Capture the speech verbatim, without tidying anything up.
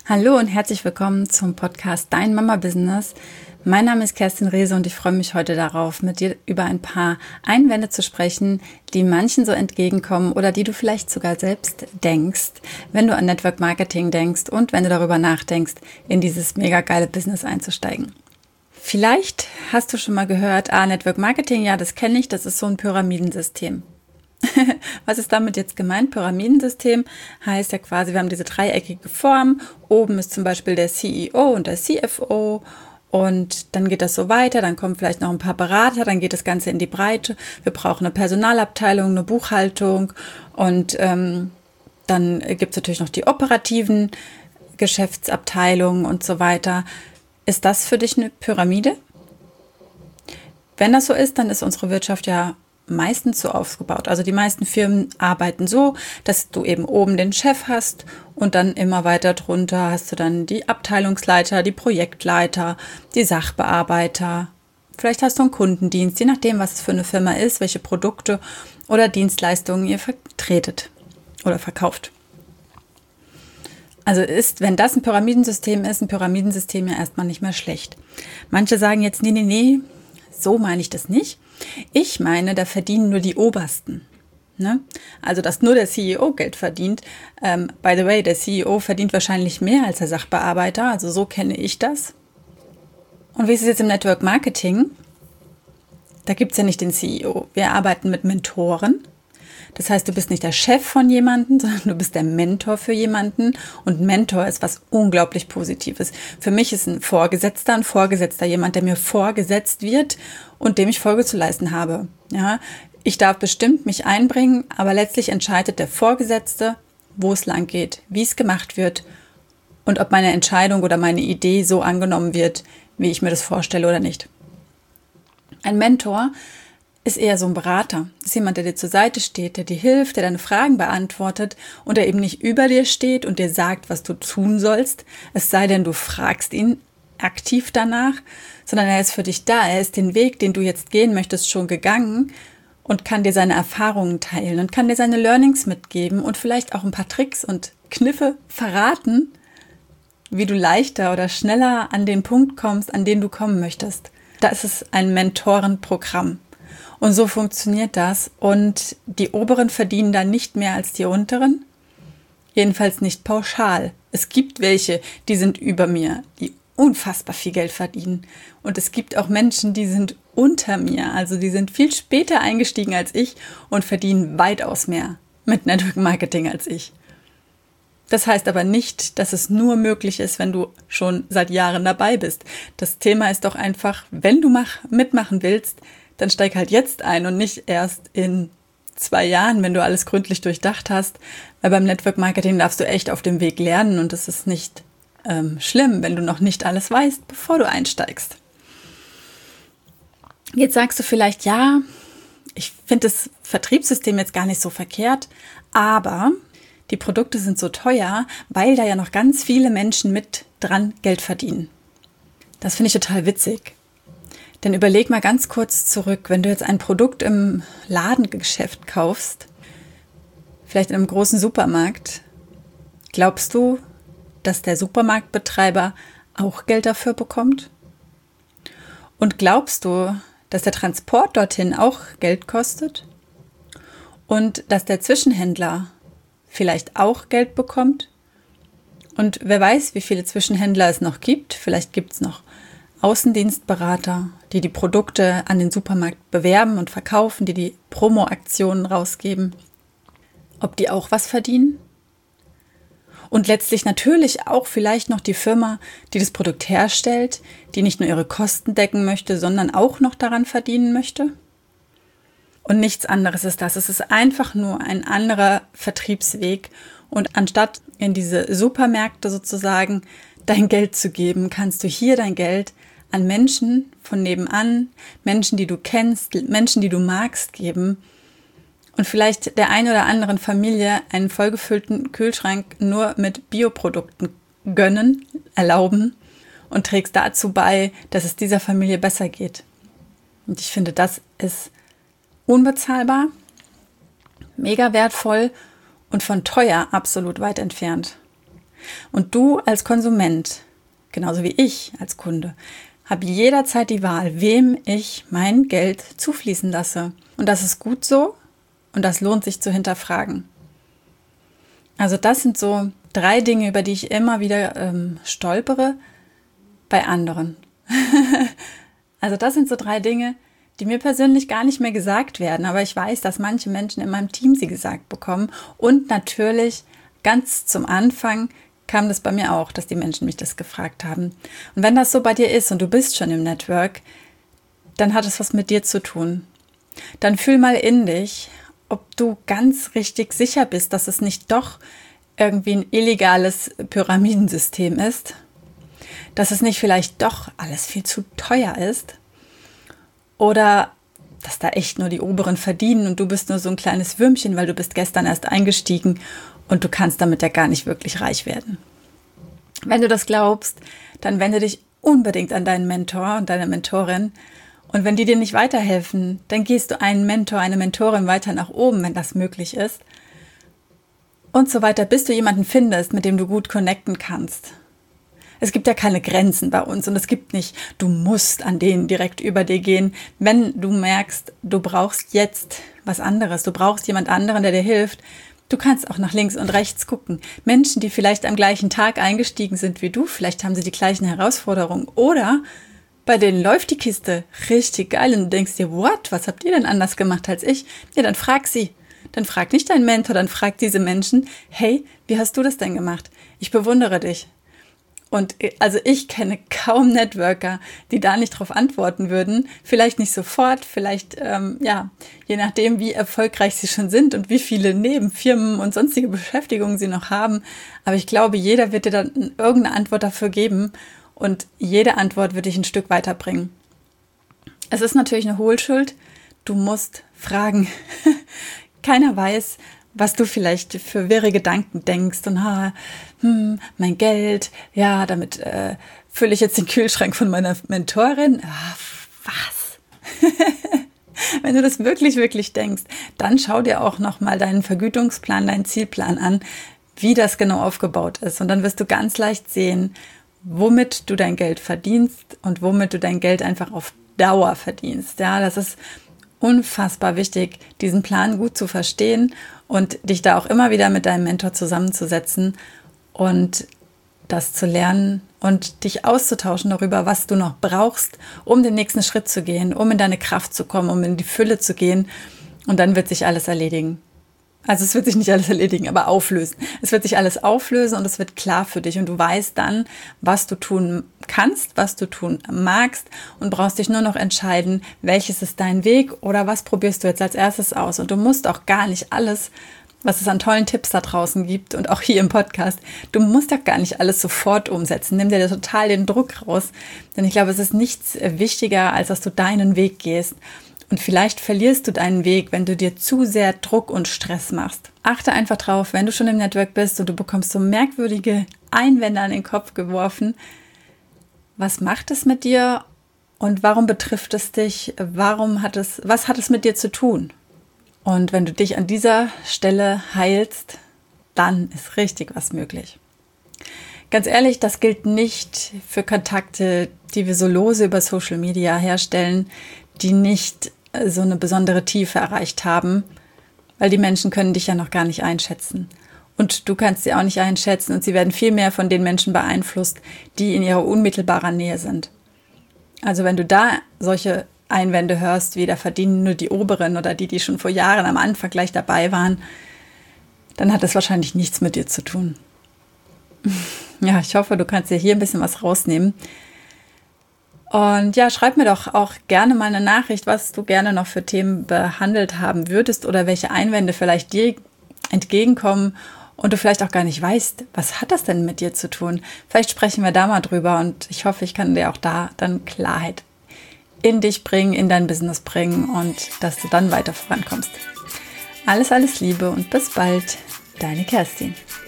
Hallo und herzlich willkommen zum Podcast Dein Mama Business. Mein Name ist Kerstin Rehse und ich freue mich heute darauf, mit dir über ein paar Einwände zu sprechen, die manchen so entgegenkommen oder die du vielleicht sogar selbst denkst, wenn du an Network Marketing denkst und wenn du darüber nachdenkst, in dieses mega geile Business einzusteigen. Vielleicht hast du schon mal gehört, ah, Network Marketing, ja, das kenne ich, das ist so ein Pyramidensystem. Was ist damit jetzt gemeint? Pyramidensystem heißt ja quasi, wir haben diese dreieckige Form. Oben ist zum Beispiel der C E O und der C F O und dann geht das so weiter. Dann kommen vielleicht noch ein paar Berater, dann geht das Ganze in die Breite. Wir brauchen eine Personalabteilung, eine Buchhaltung und ähm, dann gibt es natürlich noch die operativen Geschäftsabteilungen und so weiter. Ist das für dich eine Pyramide? Wenn das so ist, dann ist unsere Wirtschaft ja meistens so aufgebaut. Also die meisten Firmen arbeiten so, dass du eben oben den Chef hast und dann immer weiter drunter hast du dann die Abteilungsleiter, die Projektleiter, die Sachbearbeiter. Vielleicht hast du einen Kundendienst, je nachdem, was es für eine Firma ist, welche Produkte oder Dienstleistungen ihr vertretet oder verkauft. Also ist, wenn das ein Pyramidensystem ist, ein Pyramidensystem ja erstmal nicht mehr schlecht. Manche sagen jetzt, nee, nee, nee, so meine ich das nicht. Ich meine, da verdienen nur die Obersten. Ne? Also, dass nur der C E O Geld verdient. Ähm, by the way, der C E O verdient wahrscheinlich mehr als der Sachbearbeiter. Also so kenne ich das. Und wie ist es jetzt im Network Marketing? Da gibt es ja nicht den C E O. Wir arbeiten mit Mentoren. Das heißt, du bist nicht der Chef von jemandem, sondern du bist der Mentor für jemanden. Und Mentor ist was unglaublich Positives. Für mich ist ein Vorgesetzter ein Vorgesetzter jemand, der mir vorgesetzt wird und dem ich Folge zu leisten habe. Ja, ich darf bestimmt mich einbringen, aber letztlich entscheidet der Vorgesetzte, wo es lang geht, wie es gemacht wird und ob meine Entscheidung oder meine Idee so angenommen wird, wie ich mir das vorstelle oder nicht. Ein Mentor ist eher so ein Berater. Das ist jemand, der dir zur Seite steht, der dir hilft, der deine Fragen beantwortet und der eben nicht über dir steht und dir sagt, was du tun sollst, es sei denn, du fragst ihn aktiv danach, sondern er ist für dich da. Er ist den Weg, den du jetzt gehen möchtest, schon gegangen und kann dir seine Erfahrungen teilen und kann dir seine Learnings mitgeben und vielleicht auch ein paar Tricks und Kniffe verraten, wie du leichter oder schneller an den Punkt kommst, an den du kommen möchtest. Da ist es ein Mentorenprogramm. Und so funktioniert das. Und die Oberen verdienen dann nicht mehr als die Unteren. Jedenfalls nicht pauschal. Es gibt welche, die sind über mir, die unfassbar viel Geld verdienen. Und es gibt auch Menschen, die sind unter mir. Also die sind viel später eingestiegen als ich und verdienen weitaus mehr mit Network Marketing als ich. Das heißt aber nicht, dass es nur möglich ist, wenn du schon seit Jahren dabei bist. Das Thema ist doch einfach, wenn du mach, mitmachen willst, dann steig halt jetzt ein und nicht erst in zwei Jahren, wenn du alles gründlich durchdacht hast. Weil beim Network Marketing darfst du echt auf dem Weg lernen und es ist nicht ähm, schlimm, wenn du noch nicht alles weißt, bevor du einsteigst. Jetzt sagst du vielleicht, ja, ich finde das Vertriebssystem jetzt gar nicht so verkehrt, aber die Produkte sind so teuer, weil da ja noch ganz viele Menschen mit dran Geld verdienen. Das finde ich total witzig. Denn überleg mal ganz kurz zurück, wenn du jetzt ein Produkt im Ladengeschäft kaufst, vielleicht in einem großen Supermarkt, glaubst du, dass der Supermarktbetreiber auch Geld dafür bekommt? Und glaubst du, dass der Transport dorthin auch Geld kostet? Und dass der Zwischenhändler vielleicht auch Geld bekommt? Und wer weiß, wie viele Zwischenhändler es noch gibt. Vielleicht gibt es noch Außendienstberater, die die Produkte an den Supermarkt bewerben und verkaufen, die die Promo-Aktionen rausgeben, ob die auch was verdienen. Und letztlich natürlich auch vielleicht noch die Firma, die das Produkt herstellt, die nicht nur ihre Kosten decken möchte, sondern auch noch daran verdienen möchte. Und nichts anderes ist das. Es ist einfach nur ein anderer Vertriebsweg. Und anstatt in diese Supermärkte sozusagen dein Geld zu geben, kannst du hier dein Geld an Menschen von nebenan, Menschen, die du kennst, Menschen, die du magst, geben und vielleicht der einen oder anderen Familie einen vollgefüllten Kühlschrank nur mit Bioprodukten gönnen, erlauben und trägst dazu bei, dass es dieser Familie besser geht. Und ich finde, das ist unbezahlbar, mega wertvoll und von teuer absolut weit entfernt. Und du als Konsument, genauso wie ich als Kunde, habe jederzeit die Wahl, wem ich mein Geld zufließen lasse. Und das ist gut so und das lohnt sich zu hinterfragen. Also das sind so drei Dinge, über die ich immer wieder ähm, stolpere bei anderen. Also das sind so drei Dinge, die mir persönlich gar nicht mehr gesagt werden. Aber ich weiß, dass manche Menschen in meinem Team sie gesagt bekommen. Und natürlich ganz zum Anfang kam das bei mir auch, dass die Menschen mich das gefragt haben. Und wenn das so bei dir ist und du bist schon im Network, dann hat es was mit dir zu tun. Dann fühl mal in dich, ob du ganz richtig sicher bist, dass es nicht doch irgendwie ein illegales Pyramidensystem ist, dass es nicht vielleicht doch alles viel zu teuer ist oder dass da echt nur die Oberen verdienen und du bist nur so ein kleines Würmchen, weil du bist gestern erst eingestiegen und du kannst damit ja gar nicht wirklich reich werden. Wenn du das glaubst, dann wende dich unbedingt an deinen Mentor und deine Mentorin. Und wenn die dir nicht weiterhelfen, dann gehst du einen Mentor, eine Mentorin weiter nach oben, wenn das möglich ist. Und so weiter, bis du jemanden findest, mit dem du gut connecten kannst. Es gibt ja keine Grenzen bei uns und es gibt nicht, du musst an denen direkt über dir gehen. Wenn du merkst, du brauchst jetzt was anderes, du brauchst jemand anderen, der dir hilft, du kannst auch nach links und rechts gucken. Menschen, die vielleicht am gleichen Tag eingestiegen sind wie du, vielleicht haben sie die gleichen Herausforderungen oder bei denen läuft die Kiste richtig geil und du denkst dir, what, was habt ihr denn anders gemacht als ich? Ja, dann frag sie. Dann frag nicht deinen Mentor, dann frag diese Menschen, hey, wie hast du das denn gemacht? Ich bewundere dich. Und also ich kenne kaum Networker, die da nicht drauf antworten würden. Vielleicht nicht sofort, vielleicht, ähm, ja, je nachdem, wie erfolgreich sie schon sind und wie viele Nebenfirmen und sonstige Beschäftigungen sie noch haben. Aber ich glaube, jeder wird dir dann irgendeine Antwort dafür geben und jede Antwort wird dich ein Stück weiterbringen. Es ist natürlich eine Hohlschuld. Du musst fragen. Keiner weiß, was du vielleicht für wirre Gedanken denkst und ha, hm, mein Geld, ja, damit äh, fülle ich jetzt den Kühlschrank von meiner Mentorin. Ah, was? Wenn du das wirklich, wirklich denkst, dann schau dir auch nochmal deinen Vergütungsplan, deinen Zielplan an, wie das genau aufgebaut ist. Und dann wirst du ganz leicht sehen, womit du dein Geld verdienst und womit du dein Geld einfach auf Dauer verdienst. Ja, das ist unfassbar wichtig, diesen Plan gut zu verstehen und dich da auch immer wieder mit deinem Mentor zusammenzusetzen und das zu lernen und dich auszutauschen darüber, was du noch brauchst, um den nächsten Schritt zu gehen, um in deine Kraft zu kommen, um in die Fülle zu gehen und dann wird sich alles erledigen. Also es wird sich nicht alles erledigen, aber auflösen. Es wird sich alles auflösen und es wird klar für dich und du weißt dann, was du tun kannst, was du tun magst und brauchst dich nur noch entscheiden, welches ist dein Weg oder was probierst du jetzt als erstes aus. Und du musst auch gar nicht alles, was es an tollen Tipps da draußen gibt und auch hier im Podcast, du musst auch gar nicht alles sofort umsetzen. Nimm dir total den Druck raus, denn ich glaube, es ist nichts wichtiger, als dass du deinen Weg gehst. Und vielleicht verlierst du deinen Weg, wenn du dir zu sehr Druck und Stress machst. Achte einfach drauf, wenn du schon im Network bist und du bekommst so merkwürdige Einwände an den Kopf geworfen. Was macht es mit dir und warum betrifft es dich? Warum hat es, was hat es mit dir zu tun? Und wenn du dich an dieser Stelle heilst, dann ist richtig was möglich. Ganz ehrlich, das gilt nicht für Kontakte, die wir so lose über Social Media herstellen, die nicht so eine besondere Tiefe erreicht haben, weil die Menschen können dich ja noch gar nicht einschätzen. Und du kannst sie auch nicht einschätzen und sie werden viel mehr von den Menschen beeinflusst, die in ihrer unmittelbaren Nähe sind. Also wenn du da solche Einwände hörst, wie da verdienen nur die Oberen oder die, die schon vor Jahren am Anfang gleich dabei waren, dann hat das wahrscheinlich nichts mit dir zu tun. Ja, ich hoffe, du kannst dir hier ein bisschen was rausnehmen. Und ja, schreib mir doch auch gerne mal eine Nachricht, was du gerne noch für Themen behandelt haben würdest oder welche Einwände vielleicht dir entgegenkommen und du vielleicht auch gar nicht weißt, was hat das denn mit dir zu tun? Vielleicht sprechen wir da mal drüber und ich hoffe, ich kann dir auch da dann Klarheit in dich bringen, in dein Business bringen und dass du dann weiter vorankommst. Alles, alles Liebe und bis bald, deine Kerstin.